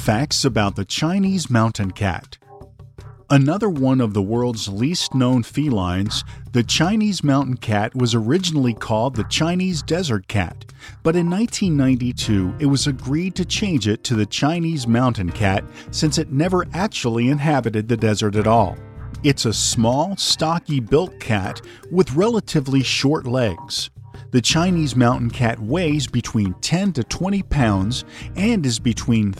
Facts about the Chinese mountain cat. Another one of the world's least known felines, the Chinese mountain cat was originally called the Chinese desert cat, but in 1992 it was agreed to change it to the Chinese mountain cat since it never actually inhabited the desert at all. It's a small, stocky-built cat with relatively short legs. The Chinese mountain cat weighs between 10 to 20 pounds and is between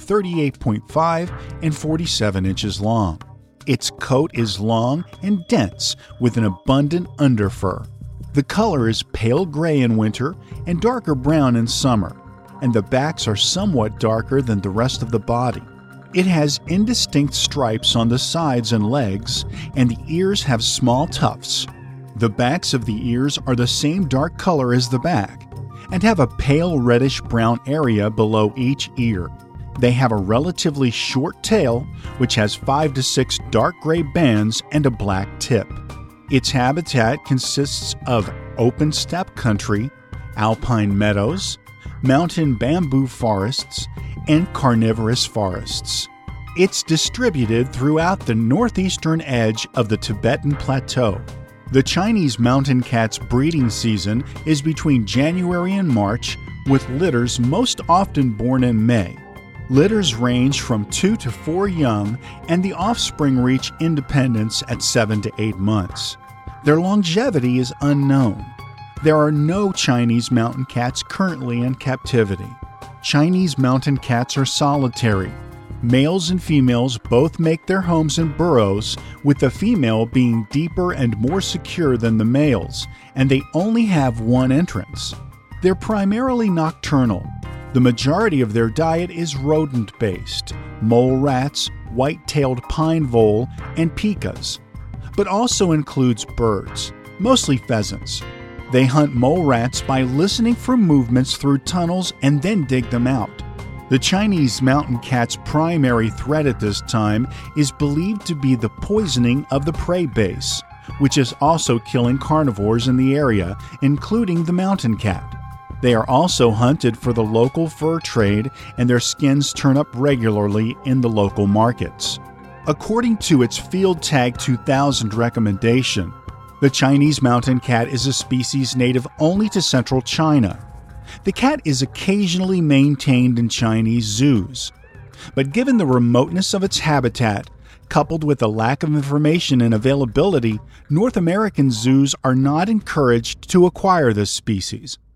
38.5 and 47 inches long. Its coat is long and dense with an abundant underfur. The color is pale gray in winter and darker brown in summer, and the backs are somewhat darker than the rest of the body. It has indistinct stripes on the sides and legs, and the ears have small tufts. The backs of the ears are the same dark color as the back, and have a pale reddish-brown area below each ear. They have a relatively short tail, which has 5 to 6 dark gray bands and a black tip. Its habitat consists of open steppe country, alpine meadows, mountain bamboo forests, and carnivorous forests. It's distributed throughout the northeastern edge of the Tibetan Plateau. The Chinese mountain cat's breeding season is between January and March, with litters most often born in May. Litters range from 2 to 4 young, and the offspring reach independence at 7 to 8 months. Their longevity is unknown. There are no Chinese mountain cats currently in captivity. Chinese mountain cats are solitary. Males and females both make their homes in burrows, with the female being deeper and more secure than the males, and they only have one entrance. They're primarily nocturnal. The majority of their diet is rodent-based, mole rats, white-tailed pine vole, and pikas, but also includes birds, mostly pheasants. They hunt mole rats by listening for movements through tunnels and then dig them out. The Chinese mountain cat's primary threat at this time is believed to be the poisoning of the prey base, which is also killing carnivores in the area, including the mountain cat. They are also hunted for the local fur trade, and their skins turn up regularly in the local markets. According to its Field Tag 2000 recommendation, the Chinese mountain cat is a species native only to central China. The cat is occasionally maintained in Chinese zoos, but given the remoteness of its habitat, coupled with a lack of information and availability, North American zoos are not encouraged to acquire this species.